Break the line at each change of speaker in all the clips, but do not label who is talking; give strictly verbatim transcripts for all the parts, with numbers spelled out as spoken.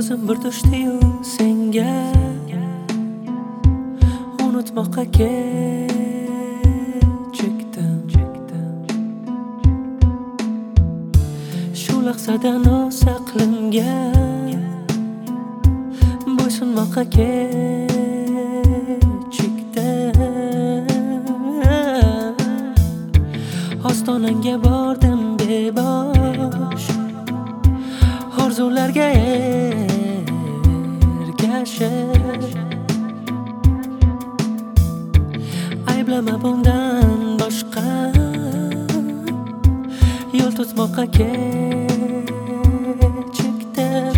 ko'zim bir tushdi-yu senga unutmoqqa kechikdim. Shu lahzada noz aqlimga bo'ysunmoqqa kechikdim. Ostonangga bordim bebosh, orzularga ergashib. Ayblama bundan boshqa yo'l tutmoqqa kechikdim.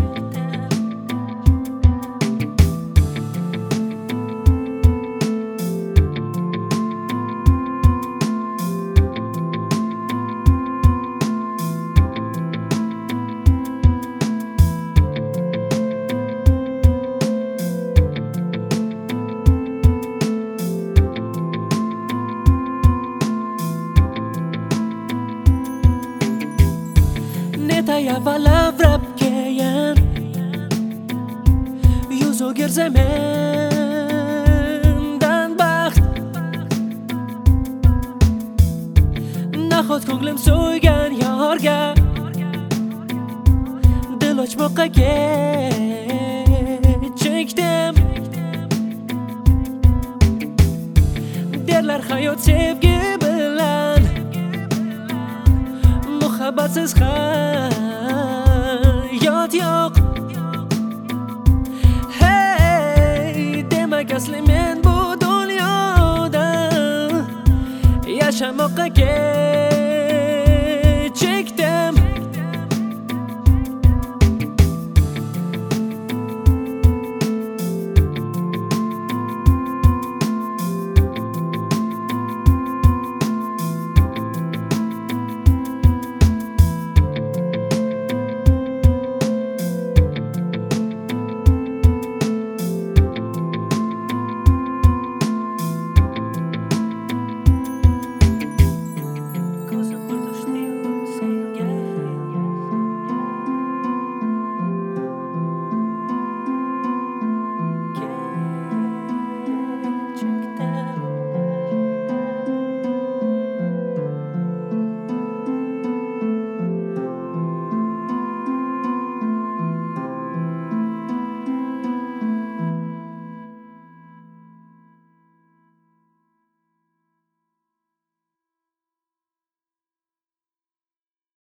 Netayavalavrab keyin yuz o'girsa mendan baxt. Nahot ko'nglim so'ygan yorga dil ochmoqqa kechikdim. Derlar hayot sevgi bilan, muhabbatsiz hayot yo'q. Hey, demak asli men bu dunyoda yashamoqqa